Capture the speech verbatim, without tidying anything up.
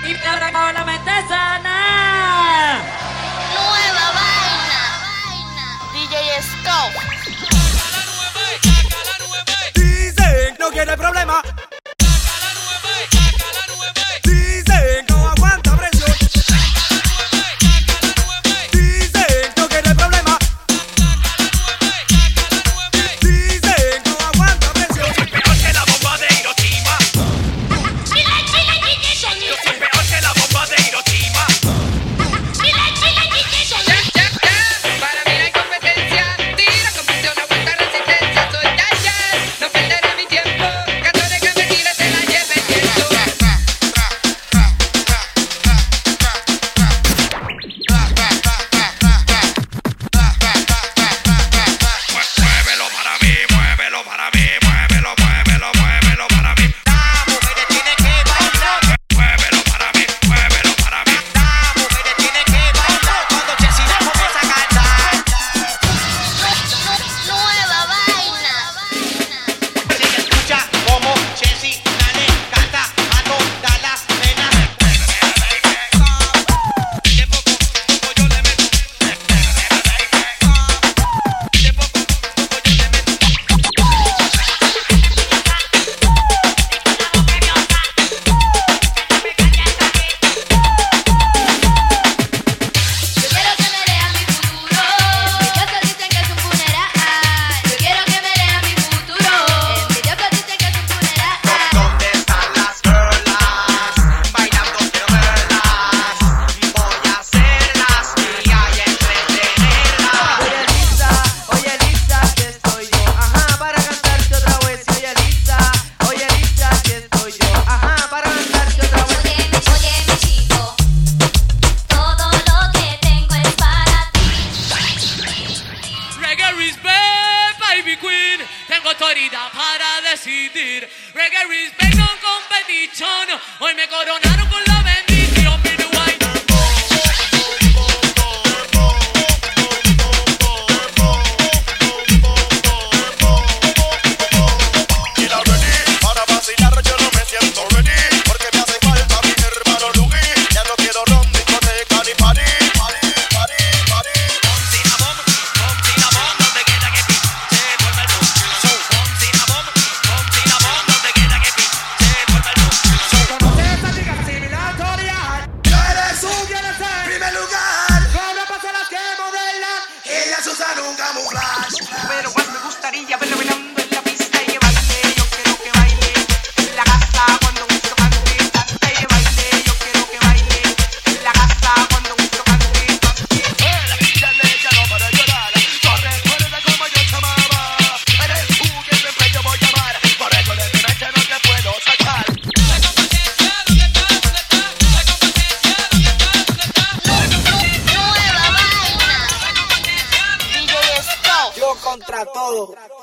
Y te habrá acabado la mente sana. Nueva vaina. D J Scope. Dicen no quiere problema. Dicen no aguanta presión. Dicen no quiere problema. Dicen no aguanta presión. Soy peor que la bomba de Hiroshima. Yo soy peor que la bomba de Hiroshima. Para mí no hay competencia. Tira competición, aguanta resistencia. Soy Taller, no perderé mi tiempo. Canciones que me tire se la lleve el viento. Muévelo para mí, muévelo para mí, muévelo, muévelo, muévelo para mí. La mujer tiene que bailar. Muévelo para mí, muévelo para mí. La mujer tiene que bailar cuando Chelsea la comienza a cantar. Nueva vaina. Si ella escucha como Chelsea Nane canta a todas las nenas. De poco, poco yo le meto. De poco, poco yo le meto. Yo quiero que me lean mi futuro. Envidiosos dicen que es un funeral. Yo quiero que me lean mi futuro. Envidiosos dicen que es un funeral. ¿Dónde están las girlas? Bailando quiero verlas. Voy a hacerlas y a entretenerlas. Oye Lisa, oye Lisa, aquí estoy yo, ajá, para cantarte otra vez. Oye Lisa, oye Lisa, aquí estoy yo, ajá, para cantarte otra vez. Oye, oye, mi chico, todo lo que tengo es para ti. Reggae respect, baby queen. Tengo autoridad para decidir. Reggae respect, no competition. Hoy me coronaron con la bendición. Be the wine. Mira, ready, para vacilar yo no me siento ready. Porque me hace falta mi hermano Luigi. Ya no quiero ron, discoteca ni party. Party, party, party. Pon cinnamon, pon cinnamon, donde quiera que pis, se duerme el mundo. Pon cinnamon, pon cinnamon, donde quiera que pis, se duerme el mundo. ¿Conoces esta chica discriminatoria? Yo eres su bienestar. Primer lugar. ¿Cómo pasan las que modelan? Ellas usan un camuflaje. Pero más me gustaría verlo bailando en la pista y que baile, yo quiero que baile en la casa cuando gusto cante, cante y que baile, yo quiero que baile en la casa cuando gusto cante, cante. Ya le echa no para llorar. No recuerda como yo te amaba. Eres tú quien siempre yo voy a amar. Por eso de mi mente no te puedo sacar. Nueva vaina. D J Scope. Yo contra todo.